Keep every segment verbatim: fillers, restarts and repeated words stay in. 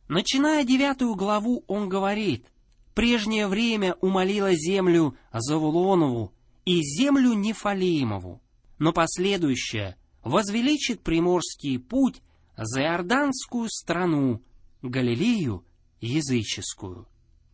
Начиная девятую главу, он говорит: «Прежнее время умолила землю Завулонову и землю Нефалимову, но последующее возвеличит приморский путь за Иорданскую страну, Галилею языческую».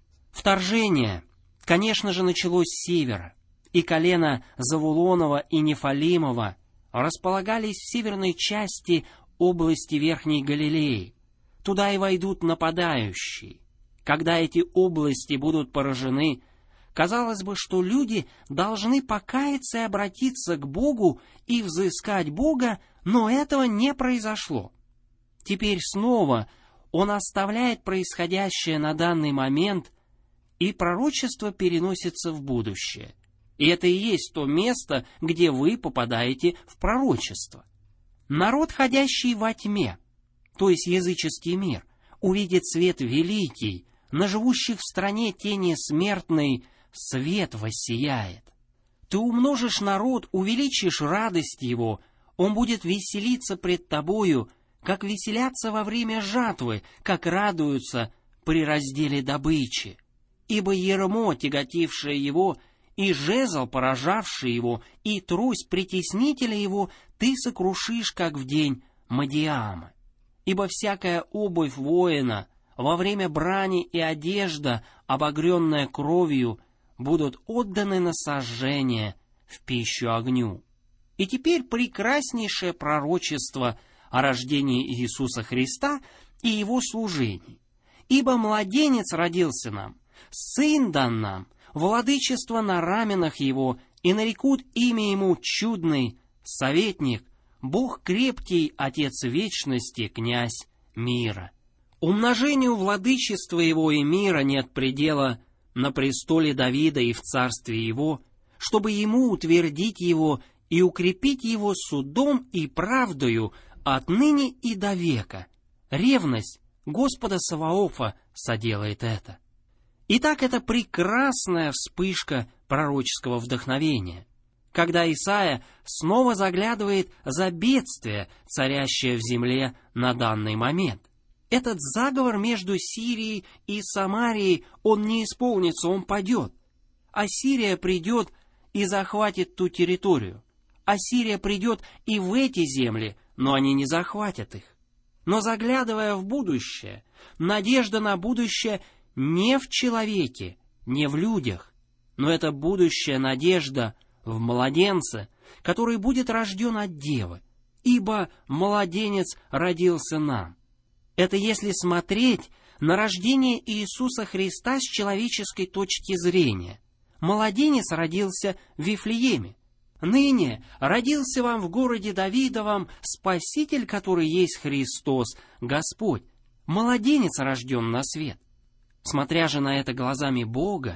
Вторжение, конечно же, началось с севера, и колено Завулонова и Нефалимова располагались в северной части области Верхней Галилеи. Туда и войдут нападающие. Когда эти области будут поражены, казалось бы, что люди должны покаяться и обратиться к Богу и взыскать Бога, но этого не произошло. Теперь снова он оставляет происходящее на данный момент, и пророчество переносится в будущее. И это и есть то место, где вы попадаете в пророчество. Народ, ходящий во тьме, то есть языческий мир, увидит свет великий, на живущих в стране тени смертной свет воссияет. Ты умножишь народ, увеличишь радость его, он будет веселиться пред тобою, как веселятся во время жатвы, как радуются при разделе добычи. Ибо ярмо, тяготившее его, и жезл, поражавший его, и трость притеснителя его, ты сокрушишь, как в день Мадиама. Ибо всякая обувь воина во время брани и одежда, обогренная кровью, будут отданы на сожжение в пищу огню. И теперь прекраснейшее пророчество о рождении Иисуса Христа и Его служении. «Ибо младенец родился нам, сын дан нам, владычество на раменах его, и нарекут имя ему чудный, советник, Бог крепкий, Отец вечности, князь мира. Умножению владычества его и мира нет предела на престоле Давида и в царстве его, чтобы ему утвердить его и укрепить его судом и правдою отныне и до века. Ревность Господа Саваофа соделает это». Итак, это прекрасная вспышка пророческого вдохновения, когда Исаия снова заглядывает за бедствие, царящее в земле на данный момент. Этот заговор между Сирией и Самарией, он не исполнится, он падет. Ассирия придет и захватит ту территорию. Ассирия придет и в эти земли, но они не захватят их. Но заглядывая в будущее, надежда на будущее не в человеке, не в людях, но это будущая надежда в младенце, который будет рожден от девы, ибо младенец родился нам. Это если смотреть на рождение Иисуса Христа с человеческой точки зрения. Младенец родился в Вифлееме. Ныне родился вам в городе Давидовом Спаситель, который есть Христос, Господь. Младенец рожден на свет. Смотря же на это глазами Бога,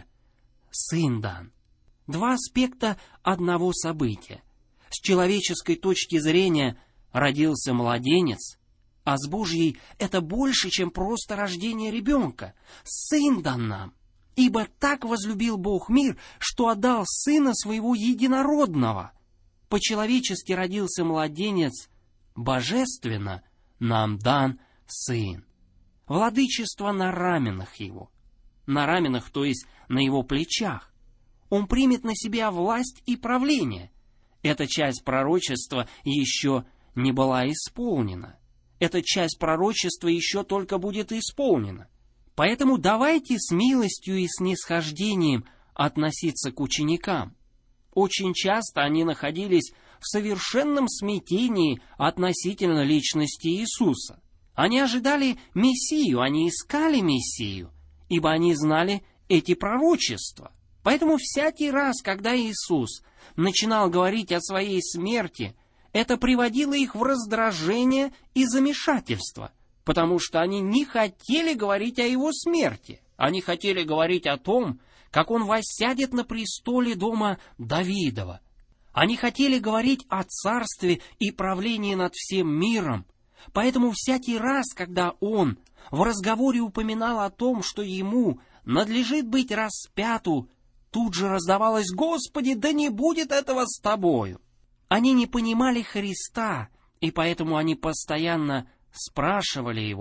Сын дан. Два аспекта одного события. С человеческой точки зрения родился младенец, а с Божьей это больше, чем просто рождение ребенка. Сын дан нам. Ибо так возлюбил Бог мир, что отдал Сына Своего Единородного. По-человечески родился младенец, божественно нам дан Сын. Владычество на раменах Его. На раменах, то есть на Его плечах. Он примет на себя власть и правление. Эта часть пророчества еще не была исполнена. Эта часть пророчества еще только будет исполнена. Поэтому давайте с милостью и снисхождением относиться к ученикам. Очень часто они находились в совершенном смятении относительно личности Иисуса. Они ожидали Мессию, они искали Мессию, ибо они знали эти пророчества. Поэтому всякий раз, когда Иисус начинал говорить о своей смерти, это приводило их в раздражение и замешательство, потому что они не хотели говорить о Его смерти. Они хотели говорить о том, как Он воссядет на престоле дома Давидова. Они хотели говорить о царстве и правлении над всем миром. Поэтому всякий раз, когда Он в разговоре упоминал о том, что Ему надлежит быть распяту, тут же раздавалось: «Господи, да не будет этого с Тобою!» Они не понимали Христа, и поэтому они постоянно спрашивали Его: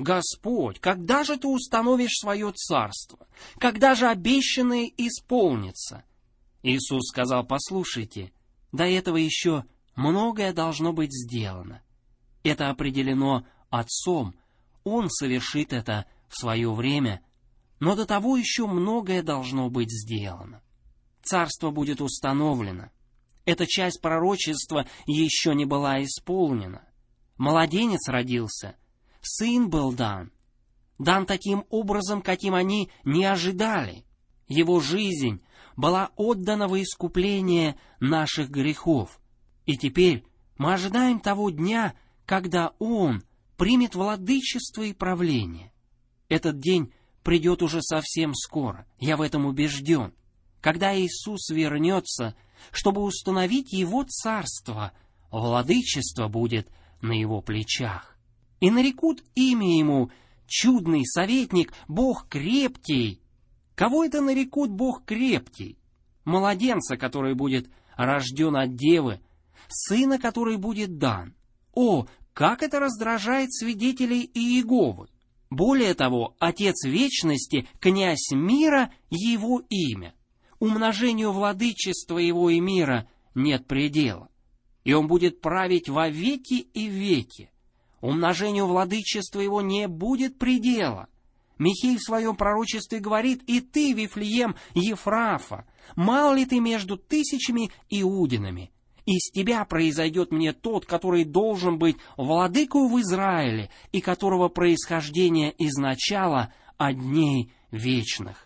Господь, когда же Ты установишь свое царство? Когда же обещанное исполнится?» Иисус сказал: «Послушайте, до этого еще многое должно быть сделано. Это определено Отцом, Он совершит это в свое время, но до того еще многое должно быть сделано. Царство будет установлено. Эта часть пророчества еще не была исполнена. Младенец родился, сын был дан. Дан таким образом, каким они не ожидали. Его жизнь была отдана во искупление наших грехов. И теперь мы ожидаем того дня, когда Он примет владычество и правление. Этот день придет уже совсем скоро, я в этом убежден. Когда Иисус вернется, чтобы установить Его царство, владычество будет на Его плечах. И нарекут имя Ему чудный советник, Бог крепкий. Кого это нарекут Бог крепкий? Младенца, который будет рожден от девы, сына, который будет дан. О, как это раздражает свидетелей Иеговы! Более того, Отец Вечности, Князь мира, Его имя. Умножению владычества Его и мира нет предела. И Он будет править во веки и веки. Умножению владычества Его не будет предела. Михей в своем пророчестве говорит: «И ты, Вифлеем Ефрафа, мал ли ты между тысячами иудинами? Из тебя произойдет мне тот, который должен быть владыкою в Израиле, и которого происхождение изначало от дней вечных».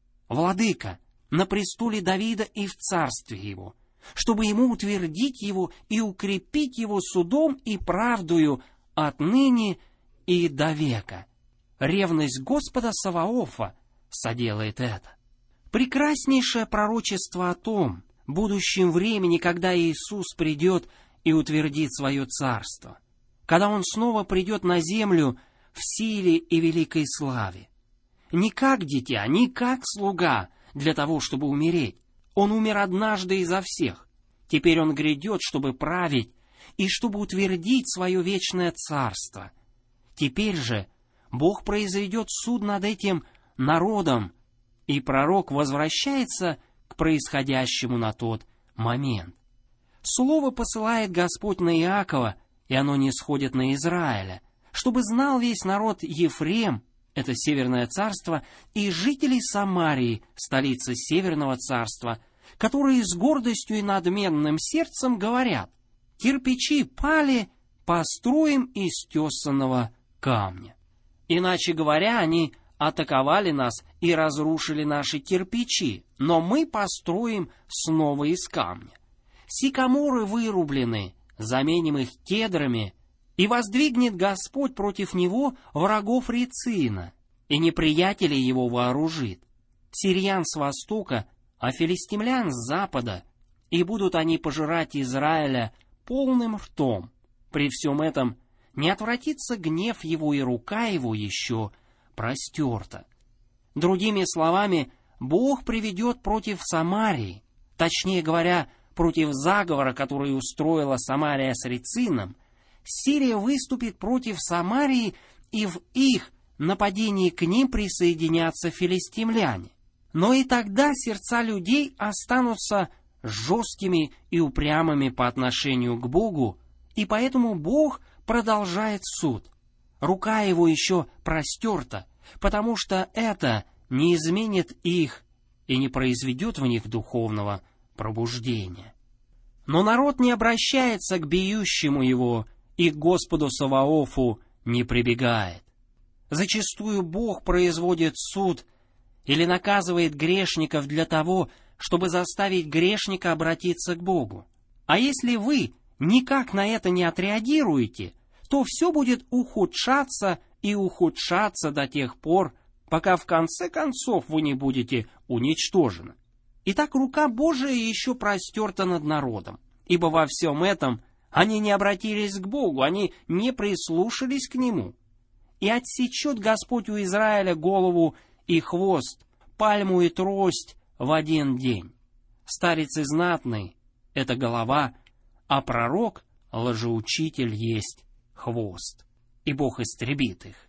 Владыка на престоле Давида и в царстве его, чтобы ему утвердить его и укрепить его судом и правдою отныне и до века. Ревность Господа Саваофа соделает это. Прекраснейшее пророчество о том будущем времени, когда Иисус придет и утвердит свое царство, когда Он снова придет на землю в силе и великой славе. Не как дитя, не как слуга для того, чтобы умереть. Он умер однажды и за всех. Теперь Он грядет, чтобы править и чтобы утвердить свое вечное царство. Теперь же Бог произведет суд над этим народом, и пророк возвращается к происходящему на тот момент. Слово посылает Господь на Иакова, и оно не сходит на Израиля, чтобы знал весь народ Ефрем, это Северное царство, и жители Самарии, столицы Северного царства, которые с гордостью и надменным сердцем говорят: «Кирпичи пали, построим из тесанного камня». Иначе говоря, они атаковали нас и разрушили наши кирпичи, но мы построим снова из камня. Сикаморы вырублены, заменим их кедрами, и воздвигнет Господь против него врагов Рецина, и неприятелей его вооружит, сириян с востока, а филистимлян с запада, и будут они пожирать Израиля полным ртом. При всем этом не отвратится гнев его, и рука его еще простерта. Другими словами, Бог приведет против Самарии, точнее говоря, против заговора, который устроила Самария с Рецином, Сирия выступит против Самарии, и в их нападении к ним присоединятся филистимляне. Но и тогда сердца людей останутся жесткими и упрямыми по отношению к Богу, и поэтому Бог продолжает суд. Рука его еще простерта, потому что это не изменит их и не произведет в них духовного пробуждения. Но народ не обращается к бьющему его, и к Господу Саваофу не прибегает. Зачастую Бог производит суд или наказывает грешников для того, чтобы заставить грешника обратиться к Богу. А если вы никак на это не отреагируете, то все будет ухудшаться и ухудшаться до тех пор, пока в конце концов вы не будете уничтожены. Итак, рука Божия еще простерта над народом, ибо во всем этом они не обратились к Богу, они не прислушались к Нему. И отсечет Господь у Израиля голову и хвост, пальму и трость в один день. Старец и знатный — это голова, а пророк, лжеучитель, есть хвост. И Бог истребит их.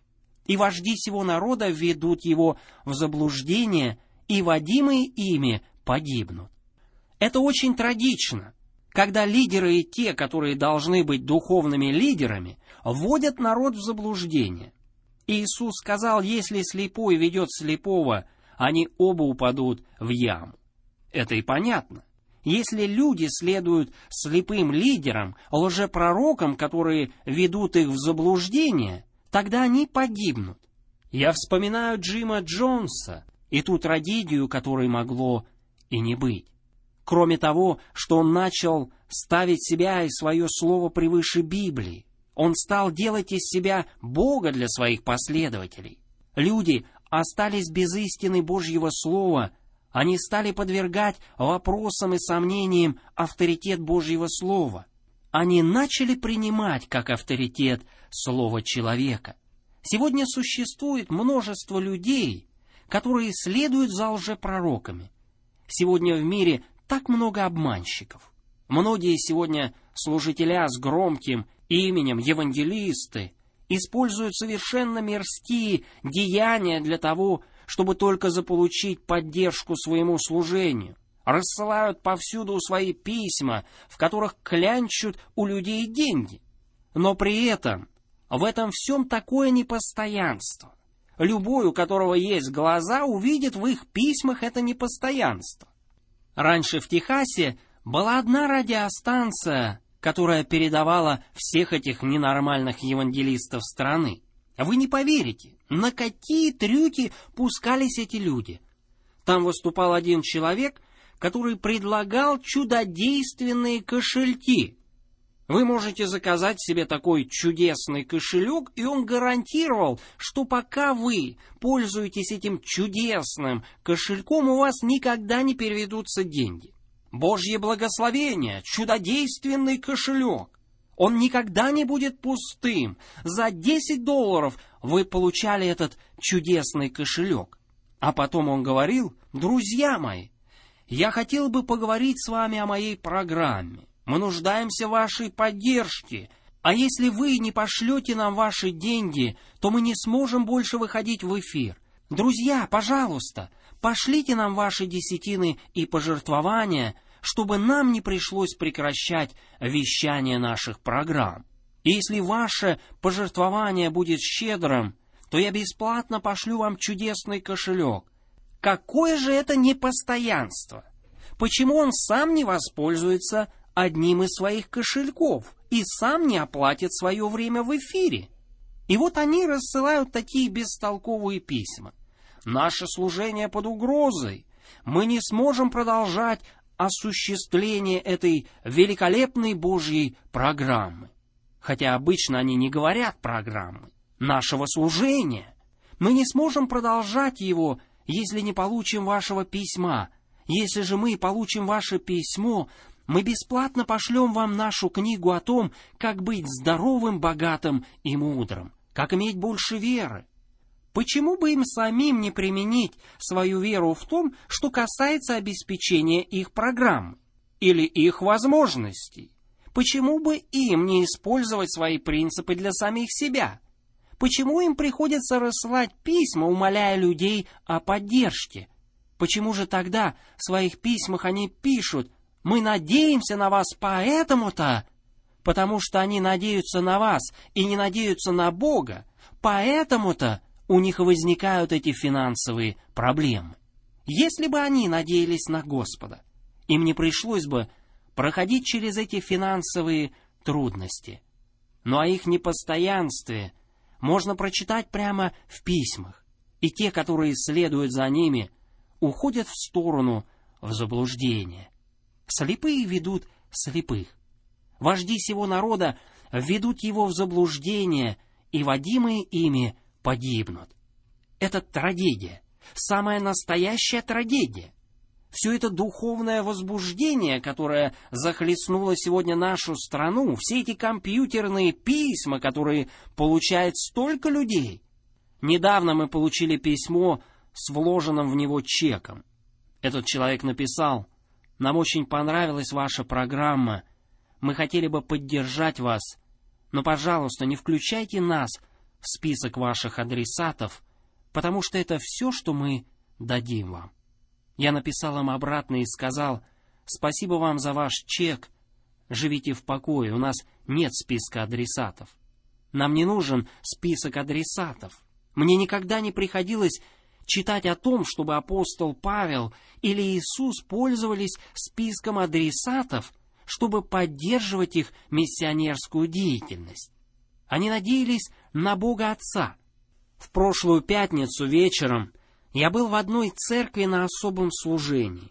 и вожди сего народа введут его в заблуждение, и водимые ими погибнут». Это очень трагично, когда лидеры и те, которые должны быть духовными лидерами, вводят народ в заблуждение. Иисус сказал: если слепой ведет слепого, они оба упадут в яму. Это и понятно. Если люди следуют слепым лидерам, лжепророкам, которые ведут их в заблуждение, тогда они погибнут. Я вспоминаю Джима Джонса и ту трагедию, которой могло и не быть. Кроме того, что он начал ставить себя и свое слово превыше Библии, он стал делать из себя Бога для своих последователей. Люди остались без истины Божьего Слова, они стали подвергать вопросам и сомнениям авторитет Божьего Слова. Они начали принимать как авторитет Слово человека. Сегодня существует множество людей, которые следуют за лжепророками. Сегодня в мире так много обманщиков. Многие сегодня служителя с громким именем, евангелисты, используют совершенно мирские деяния для того, чтобы только заполучить поддержку своему служению. Рассылают повсюду свои письма, в которых клянчут у людей деньги. Но при этом в этом всем такое непостоянство. Любой, у которого есть глаза, увидит в их письмах это непостоянство. Раньше в Техасе была одна радиостанция, которая передавала всех этих ненормальных евангелистов страны. Вы не поверите, на какие трюки пускались эти люди. Там выступал один человек, который предлагал чудодейственные кошельки. Вы можете заказать себе такой чудесный кошелек, и он гарантировал, что пока вы пользуетесь этим чудесным кошельком, у вас никогда не переведутся деньги. Божье благословение, чудодейственный кошелек. Он никогда не будет пустым. За десять долларов вы получали этот чудесный кошелек. А потом он говорил: друзья мои, я хотел бы поговорить с вами о моей программе. Мы нуждаемся в вашей поддержке. А если вы не пошлете нам ваши деньги, то мы не сможем больше выходить в эфир. Друзья, пожалуйста, пошлите нам ваши десятины и пожертвования, чтобы нам не пришлось прекращать вещание наших программ. И если ваше пожертвование будет щедрым, то я бесплатно пошлю вам чудесный кошелек. Какое же это непостоянство? Почему он сам не воспользуется одним из своих кошельков и сам не оплатит свое время в эфире? И вот они рассылают такие бестолковые письма. Наше служение под угрозой. Мы не сможем продолжать осуществление этой великолепной Божьей программы. Хотя обычно они не говорят программы, нашего служения. Мы не сможем продолжать его, если не получим вашего письма. Если же мы получим ваше письмо, мы бесплатно пошлем вам нашу книгу о том, как быть здоровым, богатым и мудрым, как иметь больше веры. Почему бы им самим не применить свою веру в том, что касается обеспечения их программы или их возможностей? Почему бы им не использовать свои принципы для самих себя? Почему им приходится рассылать письма, умоляя людей о поддержке? Почему же тогда в своих письмах они пишут: «Мы надеемся на вас поэтому-то», потому что они надеются на вас и не надеются на Бога, поэтому-то у них возникают эти финансовые проблемы. Если бы они надеялись на Господа, им не пришлось бы проходить через эти финансовые трудности. Но о их непостоянстве можно прочитать прямо в письмах, и те, которые следуют за ними, уходят в сторону, в заблуждение. Слепые ведут слепых. Вожди сего народа ведут его в заблуждение, и водимые ими погибнут. Это трагедия, самая настоящая трагедия. Все это духовное возбуждение, которое захлестнуло сегодня нашу страну, все эти компьютерные письма, которые получает столько людей. Недавно мы получили письмо с вложенным в него чеком. Этот человек написал: «Нам очень понравилась ваша программа. Мы хотели бы поддержать вас, но, пожалуйста, не включайте нас список ваших адресатов, потому что это все, что мы дадим вам». Я написал им обратно и сказал: «Спасибо вам за ваш чек, живите в покое, у нас нет списка адресатов». Нам не нужен список адресатов. Мне никогда не приходилось читать о том, чтобы апостол Павел или Иисус пользовались списком адресатов, чтобы поддерживать их миссионерскую деятельность. Они надеялись на Бога Отца. В прошлую пятницу вечером я был в одной церкви на особом служении.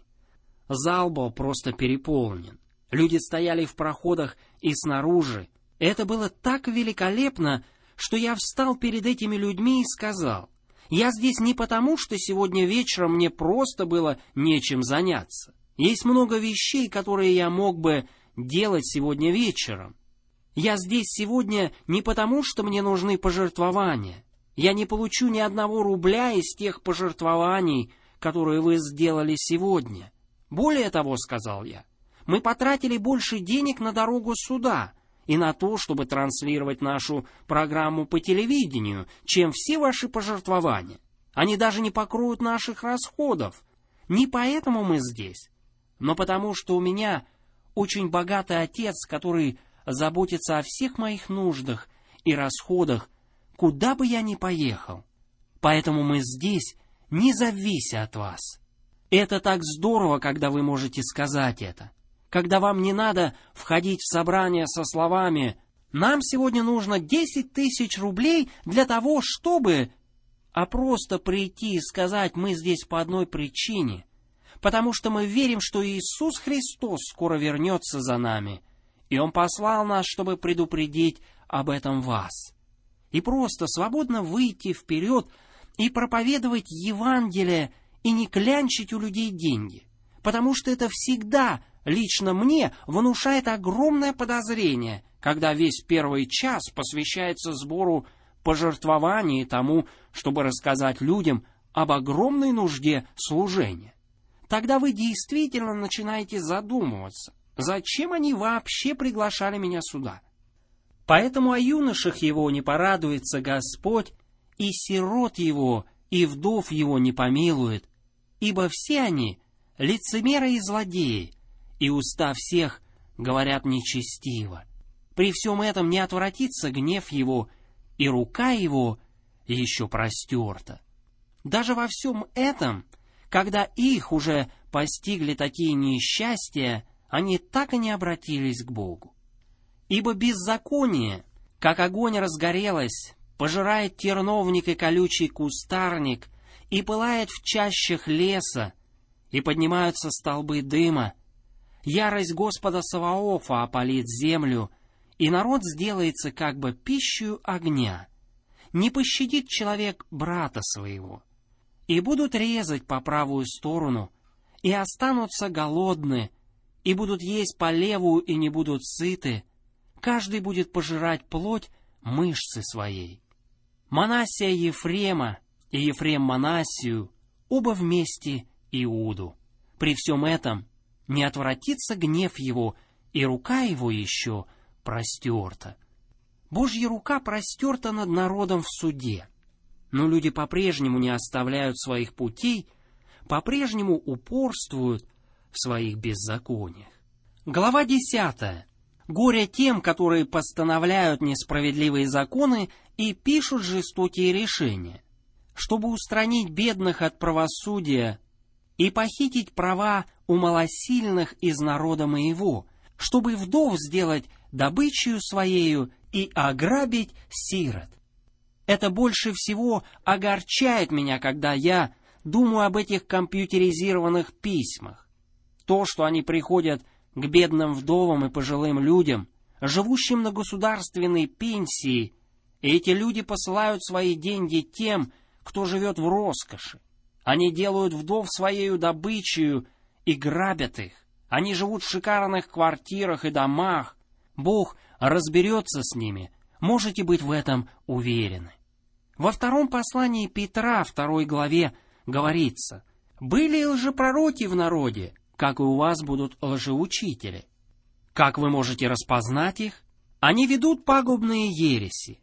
Зал был просто переполнен. Люди стояли в проходах и снаружи. Это было так великолепно, что я встал перед этими людьми и сказал: «Я здесь не потому, что сегодня вечером мне просто было нечем заняться. Есть много вещей, которые я мог бы делать сегодня вечером. Я здесь сегодня не потому, что мне нужны пожертвования. Я не получу ни одного рубля из тех пожертвований, которые вы сделали сегодня. Более того, — сказал я, — мы потратили больше денег на дорогу сюда и на то, чтобы транслировать нашу программу по телевидению, чем все ваши пожертвования. Они даже не покроют наших расходов. Не поэтому мы здесь, но потому что у меня очень богатый отец, который заботится о всех моих нуждах и расходах, куда бы я ни поехал. Поэтому мы здесь, не завися от вас». Это так здорово, когда вы можете сказать это. Когда вам не надо входить в собрание со словами: «Нам сегодня нужно десять тысяч рублей для того, чтобы...», а просто прийти и сказать: «Мы здесь по одной причине, потому что мы верим, что Иисус Христос скоро вернется за нами, и Он послал нас, чтобы предупредить об этом вас». И просто свободно выйти вперед и проповедовать Евангелие, и не клянчить у людей деньги, потому что это всегда, лично мне, внушает огромное подозрение, когда весь первый час посвящается сбору пожертвований и тому, чтобы рассказать людям об огромной нужде служения. Тогда вы действительно начинаете задумываться, зачем они вообще приглашали меня сюда. Поэтому о юношах его не порадуется Господь, и сирот его, и вдов его не помилует, ибо все они лицемеры и злодеи, и уста всех говорят нечестиво. При всем этом не отвратится гнев его, и рука его еще простерта. Даже во всем этом, когда их уже постигли такие несчастья, они так и не обратились к Богу. Ибо беззаконие, как огонь разгорелось, пожирает терновник и колючий кустарник, и пылает в чащах леса, и поднимаются столбы дыма. Ярость Господа Саваофа опалит землю, и народ сделается как бы пищей огня. Не пощадит человек брата своего. И будут резать по правую сторону, и останутся голодны, и будут есть по левую, и не будут сыты. Каждый будет пожирать плоть мышцы своей. Манассия Ефрема и Ефрем Манассию, оба вместе Иуду. При всем этом не отвратится гнев его, и рука его еще простерта. Божья рука простерта над народом в суде. Но люди по-прежнему не оставляют своих путей, по-прежнему упорствуют в своих беззакониях. Глава десятая. Горе тем, которые постановляют несправедливые законы и пишут жестокие решения, чтобы устранить бедных от правосудия и похитить права у малосильных из народа моего, чтобы вдов сделать добычею своею и ограбить сирот. Это больше всего огорчает меня, когда я думаю об этих компьютеризированных письмах. То, что они приходят к бедным вдовам и пожилым людям, живущим на государственной пенсии, и эти люди посылают свои деньги тем, кто живет в роскоши. Они делают вдов своею добычею и грабят их. Они живут в шикарных квартирах и домах. Бог разберется с ними, можете быть в этом уверены. Во втором послании Петра, второй главе, говорится: «Были лжепророки в народе, как и у вас будут лжеучители. Как вы можете распознать их? Они ведут пагубные ереси,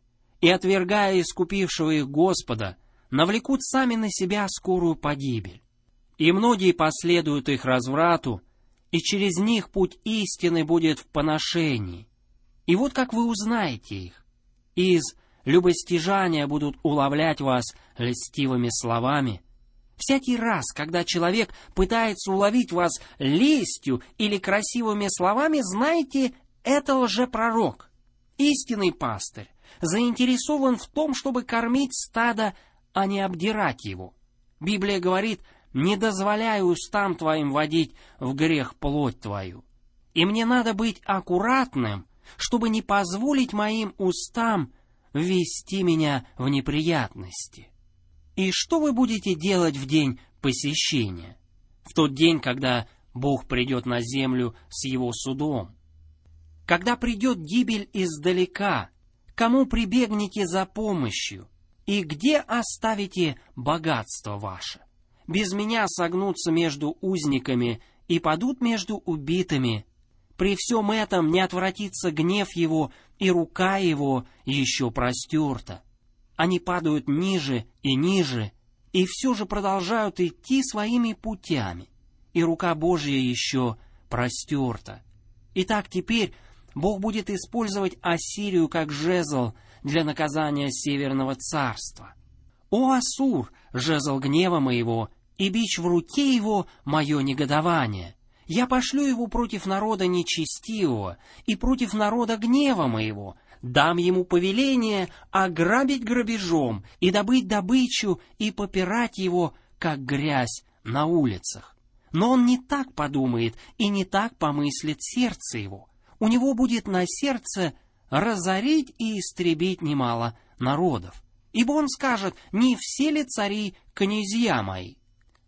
и, отвергая искупившего их Господа, навлекут сами на себя скорую погибель. И многие последуют их разврату, и через них путь истины будет в поношении. И вот как вы узнаете их. Из любостяжания будут уловлять вас льстивыми словами. Всякий раз, когда человек пытается уловить вас лестью или красивыми словами, знайте, это лжепророк. Истинный пастырь заинтересован в том, чтобы кормить стадо, а не обдирать его. Библия говорит: «Не дозволяй устам твоим водить в грех плоть твою». И мне надо быть аккуратным, чтобы не позволить моим устам ввести меня в неприятности. И что вы будете делать в день посещения? В тот день, когда Бог придет на землю с его судом? Когда придет гибель издалека, кому прибегнете за помощью? И где оставите богатство ваше? Без меня согнутся между узниками и падут между убитыми. При всем этом не отвратится гнев его, и рука его еще простерта. Они падают ниже и ниже, и все же продолжают идти своими путями, и рука Божья еще простерта. Итак, теперь Бог будет использовать Ассирию как жезл для наказания Северного царства. «О, Ассур, жезл гнева моего, и бич в руке его мое негодование! Я пошлю его против народа нечестивого и против народа гнева моего, дам ему повеление ограбить грабежом и добыть добычу и попирать его, как грязь на улицах. Но он не так подумает и не так помыслит сердце его. У него будет на сердце разорить и истребить немало народов. Ибо он скажет: не все ли цари князья мои?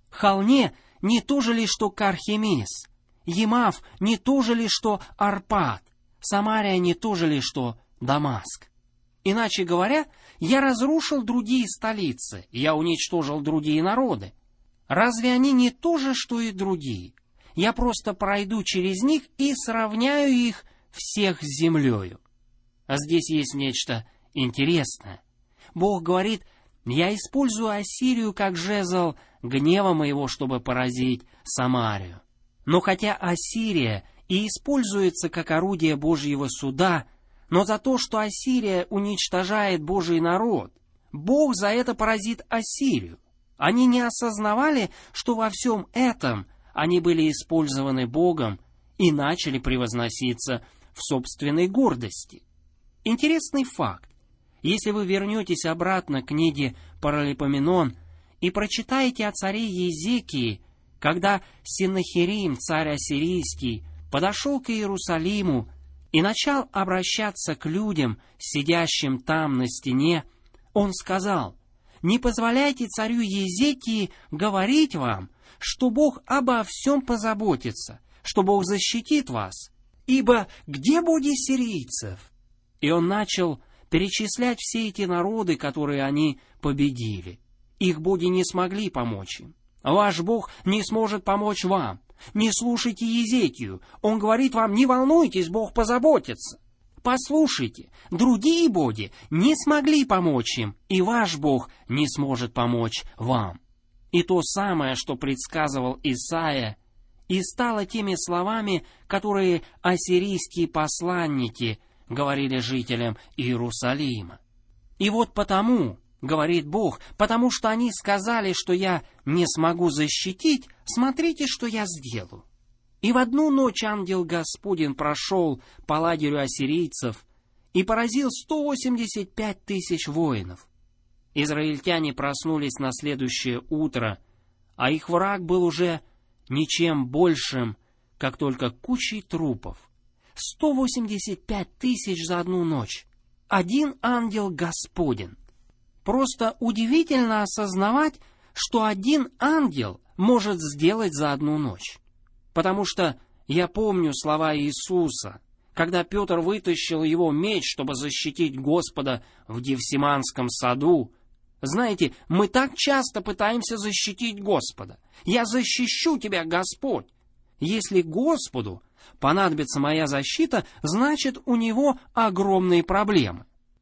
Халне не то же ли, что Кархемис? Емав не то же ли, что Арпад? Самария не то же ли, что Дамаск? Иначе говоря, я разрушил другие столицы, я уничтожил другие народы. Разве они не то же, что и другие? Я просто пройду через них и сравняю их всех с землею. А здесь есть нечто интересное. Бог говорит: я использую Ассирию как жезл гнева моего, чтобы поразить Самарию. Но хотя Ассирия и используется как орудие Божьего суда, но за то, что Ассирия уничтожает Божий народ, Бог за это поразит Ассирию. Они не осознавали, что во всем этом они были использованы Богом и начали превозноситься в собственной гордости. Интересный факт. Если вы вернетесь обратно к книге Паралипоменон и прочитаете о царе Езекии, когда Сеннахерим, царь ассирийский, подошел к Иерусалиму и начал обращаться к людям, сидящим там на стене, он сказал: «Не позволяйте царю Езекии говорить вам, что Бог обо всем позаботится, что Бог защитит вас, ибо где боги сирийцев?» И он начал перечислять все эти народы, которые они победили. Их боги не смогли помочь им. Ваш Бог не сможет помочь вам. Не слушайте Езекию. Он говорит вам: не волнуйтесь, Бог позаботится. Послушайте, другие боги не смогли помочь им, и ваш Бог не сможет помочь вам. И то самое, что предсказывал Исаия, и стало теми словами, которые ассирийские посланники говорили жителям Иерусалима. И вот потому, говорит Бог, потому что они сказали, что я не смогу защитить, смотрите, что я сделаю. И в одну ночь ангел Господень прошел по лагерю ассирийцев и поразил сто восемьдесят пять тысяч воинов. Израильтяне проснулись на следующее утро, а их враг был уже ничем большим, как только кучей трупов. сто восемьдесят пять тысяч за одну ночь. Один ангел Господень. Просто удивительно осознавать, что один ангел может сделать за одну ночь. Потому что я помню слова Иисуса, когда Петр вытащил его меч, чтобы защитить Господа в Гефсиманском саду. Знаете, мы так часто пытаемся защитить Господа. «Я защищу тебя, Господь!» Если Господу понадобится моя защита, значит, у него огромные проблемы.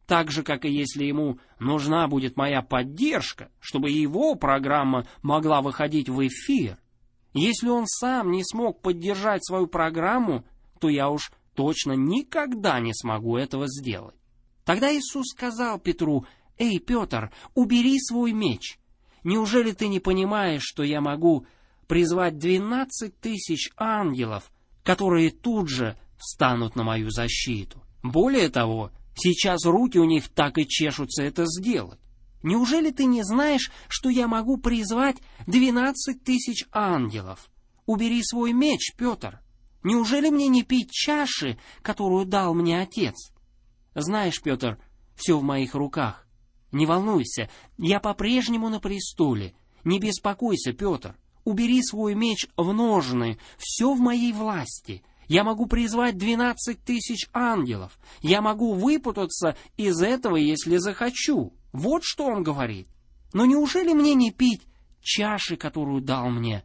Так же, как и если ему нужна будет моя поддержка, чтобы его программа могла выходить в эфир. Если он сам не смог поддержать свою программу, то я уж точно никогда не смогу этого сделать. Тогда Иисус сказал Петру: «Эй, Петр, убери свой меч. Неужели ты не понимаешь, что я могу призвать двенадцать тысяч ангелов, которые тут же встанут на мою защиту? Более того, сейчас руки у них так и чешутся это сделать. Неужели ты не знаешь, что я могу призвать двенадцать тысяч ангелов? Убери свой меч, Петр. Неужели мне не пить чаши, которую дал мне Отец? Знаешь, Петр, все в моих руках. Не волнуйся, я по-прежнему на престоле. Не беспокойся, Петр. Убери свой меч в ножны, все в моей власти. Я могу призвать двенадцать тысяч ангелов. Я могу выпутаться из этого, если захочу». Вот что он говорит. Но неужели мне не пить чаши, которую дал мне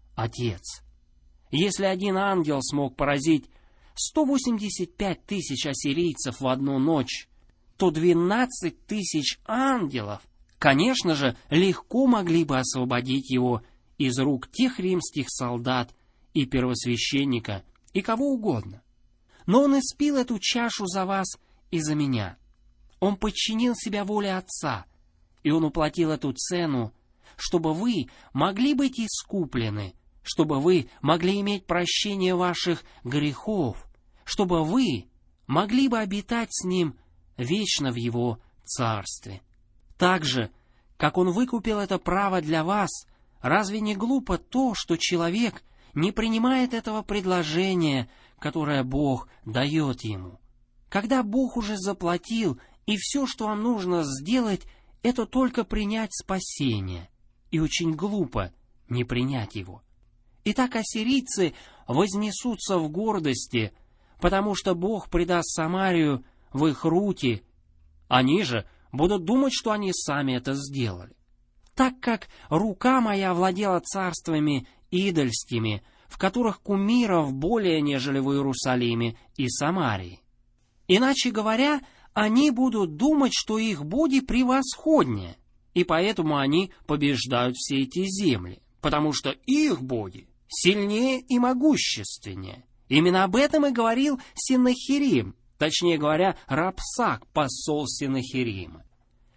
Отец? Если один ангел смог поразить сто восемьдесят пять тысяч ассирийцев в одну ночь, то двенадцать тысяч ангелов, конечно же, легко могли бы освободить его из рук тех римских солдат и первосвященника, и кого угодно. Но он испил эту чашу за вас и за меня. Он подчинил себя воле Отца, и он уплатил эту цену, чтобы вы могли быть искуплены, чтобы вы могли иметь прощение ваших грехов, чтобы вы могли бы обитать с Ним вечно в Его Царстве. Так же, как Он выкупил это право для вас, разве не глупо то, что человек не принимает этого предложения, которое Бог дает ему? Когда Бог уже заплатил, и все, что вам нужно сделать, это только принять спасение, и очень глупо не принять его. Итак, ассирийцы вознесутся в гордости, потому что Бог предаст Самарию в их руки. Они же будут думать, что они сами это сделали. Так как рука моя владела царствами идольскими, в которых кумиров более, нежели в Иерусалиме и Самарии. Иначе говоря, они будут думать, что их боги превосходнее, и поэтому они побеждают все эти земли, потому что их боги сильнее и могущественнее. Именно об этом и говорил Сеннахерим, точнее говоря, Рапсак, посол Сеннахерима.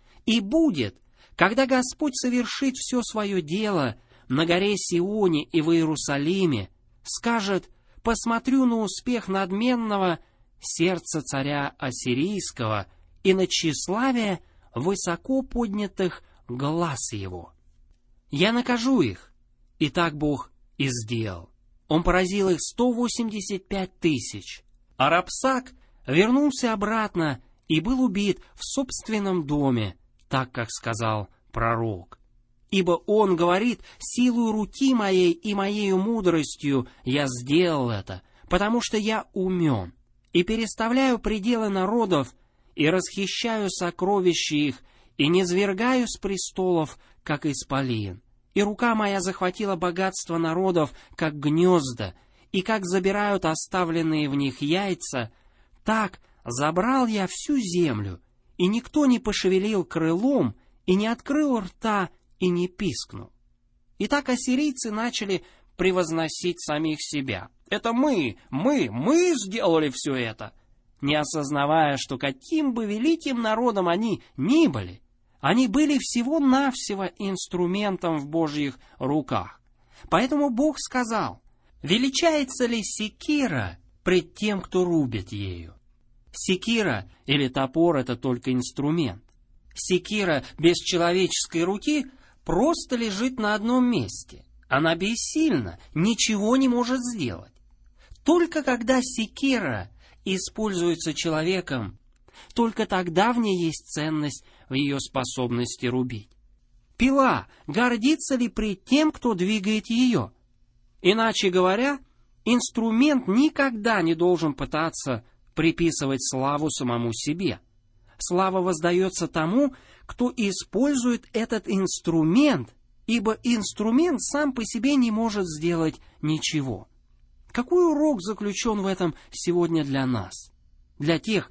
И будет, когда Господь совершит все свое дело на горе Сионе и в Иерусалиме, скажет: «Посмотрю на успех надменного сердца царя ассирийского и на тщеславие высоко поднятых глаз его. Я накажу их». И так Бог и сделал. Он поразил их сто восемьдесят пять тысяч. А Рапсак вернулся обратно и был убит в собственном доме, так как сказал пророк. Ибо он говорит: «Силою руки моей и моею мудростью я сделал это, потому что я умен, и переставляю пределы народов, и расхищаю сокровища их, и низвергаю с престолов, как исполин. И рука моя захватила богатство народов, как гнезда, и как забирают оставленные в них яйца, так забрал я всю землю, и никто не пошевелил крылом, и не открыл рта, и не пискнул». Итак, ассирийцы начали превозносить самих себя. Это мы, мы, мы сделали все это, не осознавая, что каким бы великим народом они ни были, они были всего-навсего инструментом в Божьих руках. Поэтому Бог сказал: «Величается ли секира пред тем, кто рубит ею?» Секира или топор — это только инструмент. Секира без человеческой руки просто лежит на одном месте. Она бессильна, ничего не может сделать. Только когда секира используется человеком, только тогда в ней есть ценность в ее способности рубить. Пила гордится ли пред тем, кто двигает ее? Иначе говоря, инструмент никогда не должен пытаться приписывать славу самому себе. Слава воздается тому, кто использует этот инструмент, ибо инструмент сам по себе не может сделать ничего. Какой урок заключен в этом сегодня для нас? Для тех,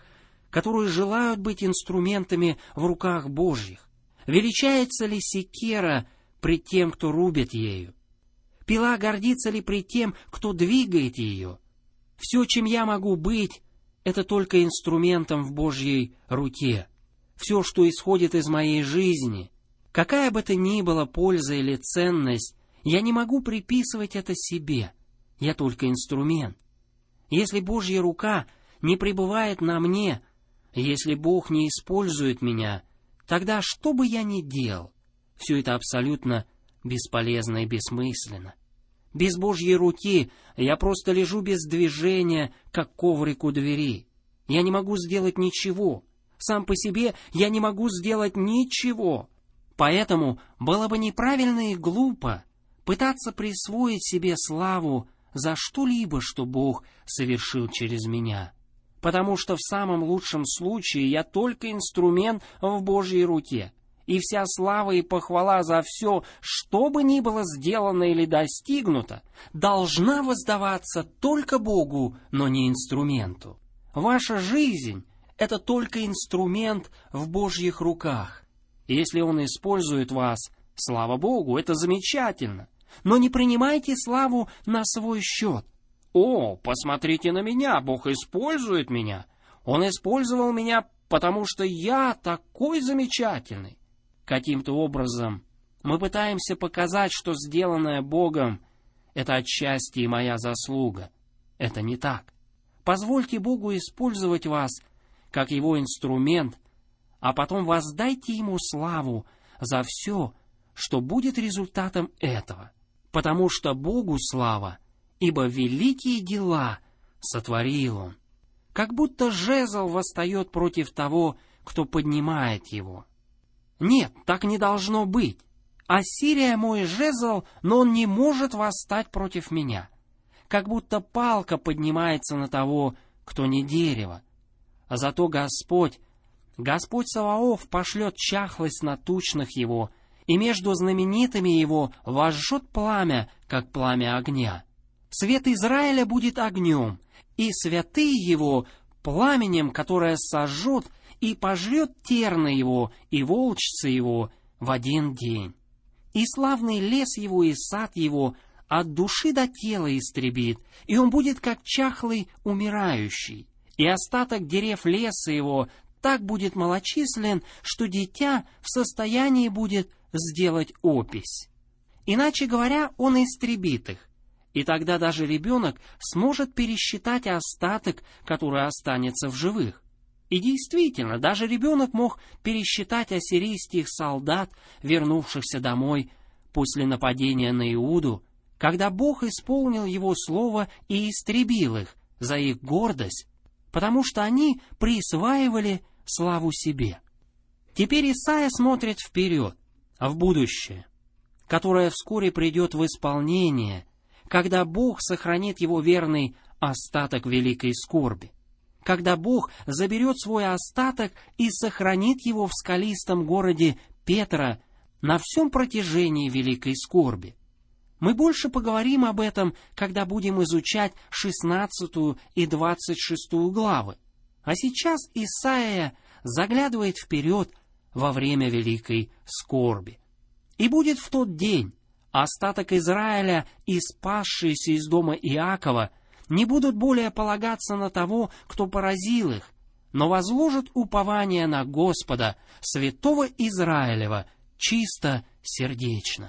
которые желают быть инструментами в руках Божьих? Величается ли секера пред тем, кто рубит ею? Пила гордится ли пред тем, кто двигает ее? Все, чем я могу быть, это только инструментом в Божьей руке. Все, что исходит из моей жизни, какая бы то ни была польза или ценность, я не могу приписывать это себе. Я только инструмент. Если Божья рука не пребывает на мне, если Бог не использует меня, тогда что бы я ни делал, все это абсолютно бесполезно и бессмысленно. Без Божьей руки я просто лежу без движения, как коврик у двери. Я не могу сделать ничего. Сам по себе я не могу сделать ничего. Поэтому было бы неправильно и глупо пытаться присвоить себе славу за что-либо, что Бог совершил через меня. Потому что в самом лучшем случае я только инструмент в Божьей руке. И вся слава и похвала за все, что бы ни было сделано или достигнуто, должна воздаваться только Богу, но не инструменту. Ваша жизнь — это только инструмент в Божьих руках. Если Он использует вас, слава Богу, это замечательно. Но не принимайте славу на свой счет. «О, посмотрите на меня, Бог использует меня. Он использовал меня, потому что я такой замечательный». Каким-то образом мы пытаемся показать, что сделанное Богом — это отчасти и моя заслуга. Это не так. Позвольте Богу использовать вас как Его инструмент, а потом воздайте Ему славу за все, что будет результатом этого. Потому что Богу слава, ибо великие дела сотворил Он. Как будто жезл восстает против того, кто поднимает его. Нет, так не должно быть. Ассирия мой жезл, но он не может восстать против меня. Как будто палка поднимается на того, кто не дерево. А зато Господь, Господь Саваоф пошлет чахлость на тучных его, и между знаменитыми его возжжет пламя, как пламя огня. Свет Израиля будет огнем, и святые его пламенем, которое сожжет и пожрет терна его и волчцы его в один день. И славный лес его и сад его от души до тела истребит, и он будет как чахлый умирающий. И остаток дерев леса его так будет малочислен, что дитя в состоянии будет сделать опись. Иначе говоря, он истребит их. И тогда даже ребенок сможет пересчитать остаток, который останется в живых. И действительно, даже ребенок мог пересчитать ассирийских солдат, вернувшихся домой после нападения на Иуду, когда Бог исполнил его слово и истребил их за их гордость, потому что они присваивали славу себе. Теперь Исайя смотрит вперед, в будущее, которое вскоре придет в исполнение, когда Бог сохранит его верный остаток великой скорби, когда Бог заберет свой остаток и сохранит его в скалистом городе Петра на всем протяжении великой скорби. Мы больше поговорим об этом, когда будем изучать шестнадцатую и двадцать шестую главы. А сейчас Исайя заглядывает вперед во время великой скорби. «И будет в тот день остаток Израиля и спасшиеся из дома Иакова не будут более полагаться на того, кто поразил их, но возложат упование на Господа, святого Израилева, чисто сердечно».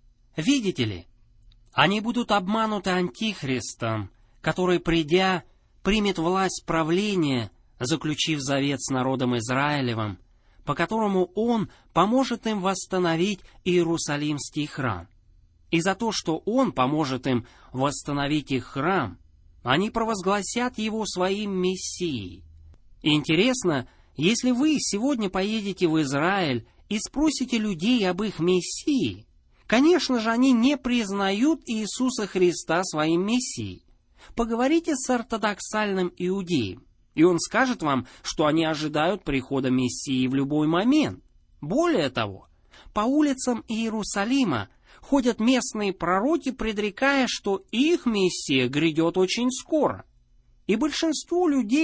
Видите ли, они будут обмануты антихристом, который, придя, примет власть правления, заключив завет с народом Израилевым, по которому он поможет им восстановить Иерусалимский храм. И за то, что он поможет им восстановить их храм, они провозгласят его своим Мессией. И интересно, если вы сегодня поедете в Израиль и спросите людей об их Мессии, конечно же, они не признают Иисуса Христа своим Мессией. Поговорите с ортодоксальным иудеем, и он скажет вам, что они ожидают прихода Мессии в любой момент. Более того, по улицам Иерусалима ходят местные пророки, предрекая, что их Мессия грядет очень скоро. И большинству людей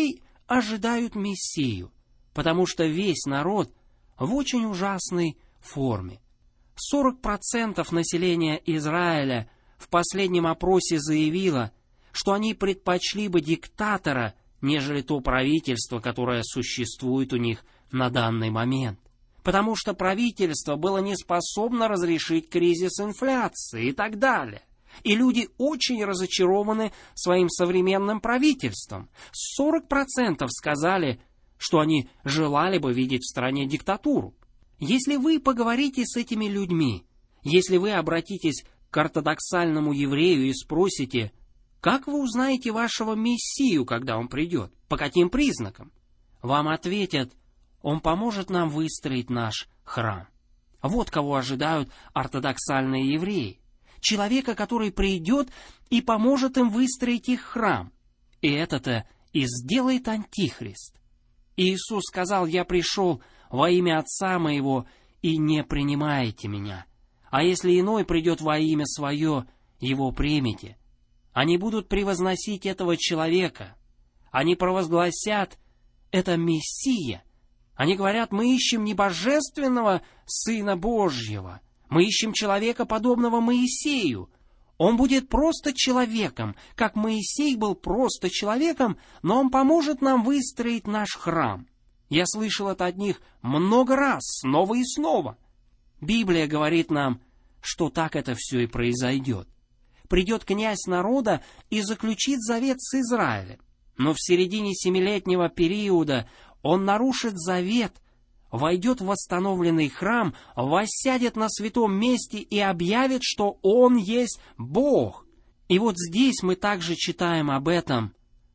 ожидают Мессию, потому что весь народ в очень ужасной форме. сорок процентов населения Израиля в последнем опросе заявило, что они предпочли бы диктатора, нежели то правительство, которое существует у них на данный момент. Потому что правительство было не способно разрешить кризис инфляции и так далее. И люди очень разочарованы своим современным правительством. сорок процентов сказали, что они желали бы видеть в стране диктатуру. Если вы поговорите с этими людьми, если вы обратитесь к ортодоксальному еврею и спросите, как вы узнаете вашего Мессию, когда он придет, по каким признакам, вам ответят, он поможет нам выстроить наш храм. Вот кого ожидают ортодоксальные евреи. Человека, который придет и поможет им выстроить их храм. И это-то и сделает Антихрист. Иисус сказал, я пришел во имя Отца моего, и не принимаете меня. А если иной придет во имя свое, его примете. Они будут превозносить этого человека. Они провозгласят, это Мессия. Они говорят, мы ищем не божественного Сына Божьего. Мы ищем человека, подобного Моисею. Он будет просто человеком, как Моисей был просто человеком, но он поможет нам выстроить наш храм. Я слышал это от них много раз, снова и снова. Библия говорит нам, что так это все и произойдет. Придет князь народа и заключит завет с Израилем. Но в середине семилетнего периода он нарушит завет, войдет в восстановленный храм, воссядет на святом месте и объявит, что он есть Бог. И вот здесь мы также читаем об этом.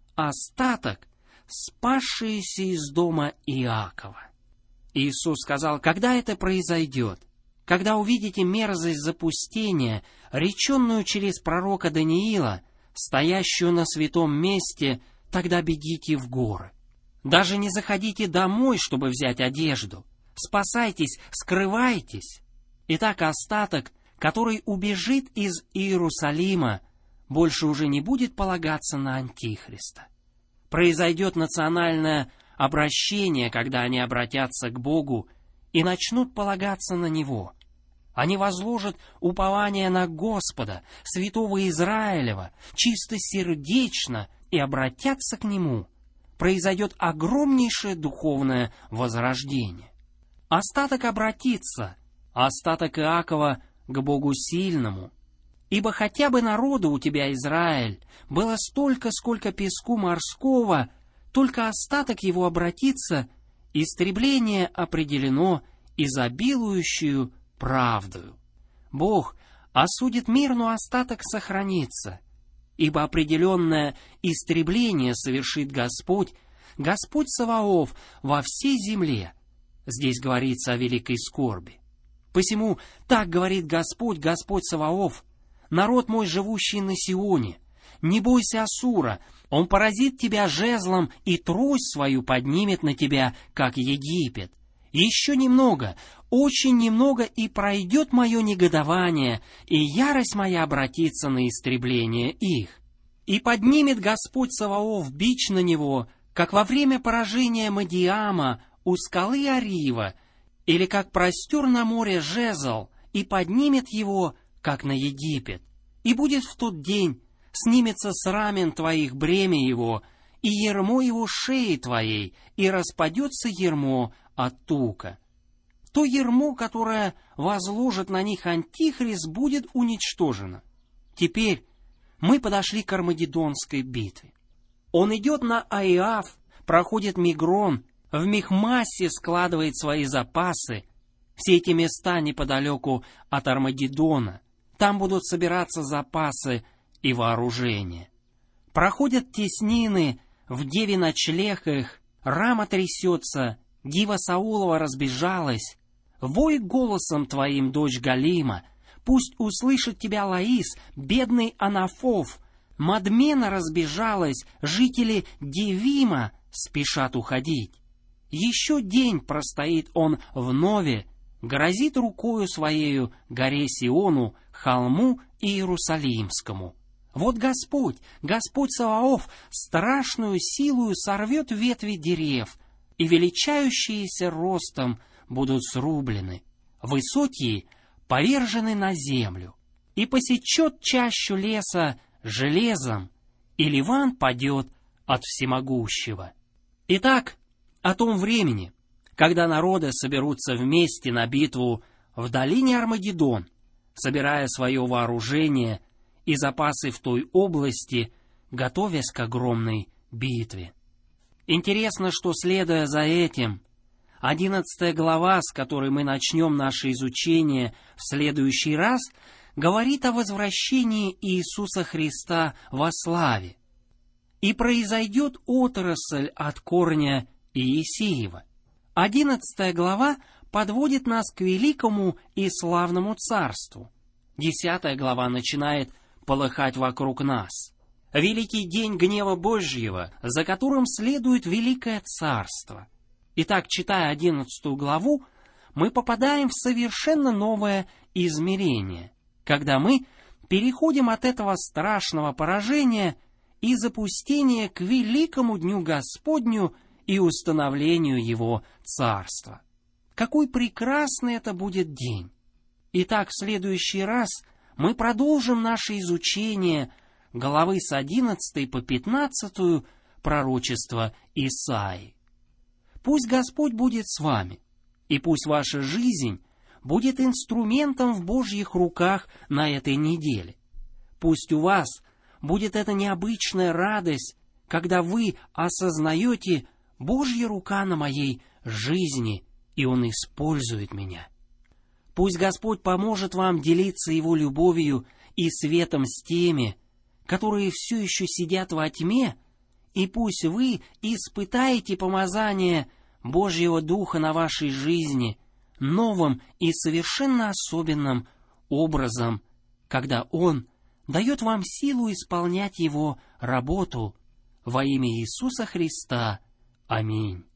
Остаток, спасшийся из дома Иакова. Иисус сказал, когда это произойдет, когда увидите мерзость запустения, реченную через пророка Даниила, стоящую на святом месте, тогда бегите в горы. Даже не заходите домой, чтобы взять одежду. Спасайтесь, скрывайтесь. Итак, остаток, который убежит из Иерусалима, больше уже не будет полагаться на Антихриста. Произойдет национальное обращение, когда они обратятся к Богу и начнут полагаться на Него. Они возложат упование на Господа, святого Израилева, чистосердечно и обратятся к Нему. Произойдет огромнейшее духовное возрождение. Остаток обратится, остаток Иакова к Богу сильному. Ибо хотя бы народу у тебя, Израиль, было столько, сколько песку морского, только остаток его обратится, истребление определено изобилующую правдою. Бог осудит мир, но остаток сохранится. Ибо определенное истребление совершит Господь, Господь Саваоф во всей земле. Здесь говорится о великой скорби. Посему так говорит Господь, Господь Саваоф, народ мой, живущий на Сионе, не бойся Ассура, он поразит тебя жезлом и трость свою поднимет на тебя, как Египет. Еще немного, очень немного, и пройдет мое негодование, и ярость моя обратится на истребление их. И поднимет Господь Саваоф бич на него, как во время поражения Мадиама у скалы Арива, или как простер на море жезл, и поднимет его, как на Египет. И будет в тот день, снимется с рамен твоих бремя его, и ярмо его шеи твоей, и распадется ярмо от тука. То ярмо, которое возложит на них Антихрист, будет уничтожено. Теперь мы подошли к Армагеддонской битве. Он идет на Аиав, проходит Мигрон, в Михмассе складывает свои запасы. Все эти места неподалеку от Армагеддона. Там будут собираться запасы и вооружение. Проходят теснины, в деве ночлег их, рама трясется, дива Саулова разбежалась. Вой голосом твоим, дочь Галима, пусть услышит тебя Лаис, бедный Анафов. Мадмена разбежалась, жители Девима спешат уходить. Еще день простоит он вновь, грозит рукою своею горе Сиону, холму Иерусалимскому. Вот Господь, Господь Саваоф, страшную силою сорвет ветви дерев, и величающиеся ростом будут срублены, высокие повержены на землю, и посечет чащу леса железом, и Ливан падет от всемогущего. Итак, о том времени, когда народы соберутся вместе на битву в долине Армагеддон, собирая свое вооружение и запасы в той области, готовясь к огромной битве. Интересно, что, следуя за этим, одиннадцатая глава, с которой мы начнем наше изучение в следующий раз, говорит о возвращении Иисуса Христа во славе. «И произойдет отрасль от корня Иисеева». Одиннадцатая глава подводит нас к великому и славному царству. Десятая глава начинает полыхать вокруг нас. Великий день гнева Божьего, за которым следует великое царство. Итак, читая одиннадцатую главу, мы попадаем в совершенно новое измерение, когда мы переходим от этого страшного поражения и запустения к великому дню Господню и установлению Его царства. Какой прекрасный это будет день! Итак, в следующий раз мы продолжим наше изучение главы с одиннадцатой по пятнадцатую пророчества Исаии. Пусть Господь будет с вами, и пусть ваша жизнь будет инструментом в Божьих руках на этой неделе. Пусть у вас будет эта необычная радость, когда вы осознаете: Божья рука на моей жизни, и Он использует меня. Пусть Господь поможет вам делиться Его любовью и светом с теми, которые все еще сидят во тьме, и пусть вы испытаете помазание Божьего Духа на вашей жизни новым и совершенно особенным образом, когда Он дает вам силу исполнять Его работу во имя Иисуса Христа. Аминь.